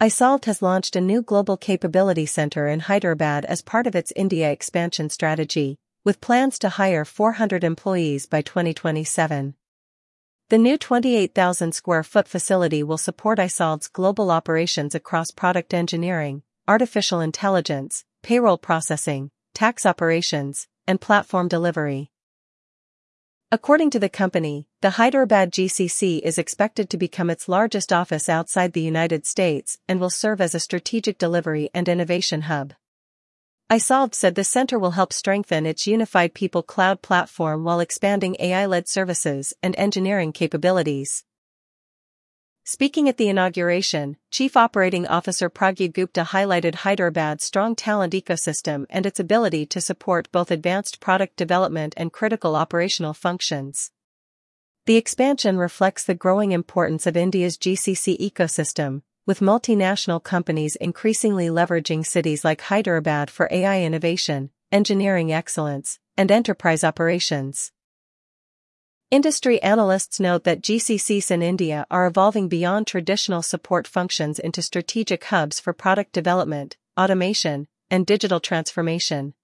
iSolved has launched a new Global Capability Center in Hyderabad as part of its India expansion strategy, with plans to hire 400 employees by 2027. The new 28,000 square foot facility will support iSolved's global operations across product engineering, artificial intelligence, payroll processing, tax operations, and platform delivery. According to the company, the Hyderabad GCC is expected to become its largest office outside the United States and will serve as a strategic delivery and innovation hub. iSolved said the center will help strengthen its unified people cloud platform while expanding AI-led services and engineering capabilities. Speaking at the inauguration, Chief Operating Officer Pragya Gupta highlighted Hyderabad's strong talent ecosystem and its ability to support both advanced product development and critical operational functions. The expansion reflects the growing importance of India's GCC ecosystem, with multinational companies increasingly leveraging cities like Hyderabad for AI innovation, engineering excellence, and enterprise operations. Industry analysts note that GCCs in India are evolving beyond traditional support functions into strategic hubs for product development, automation, and digital transformation.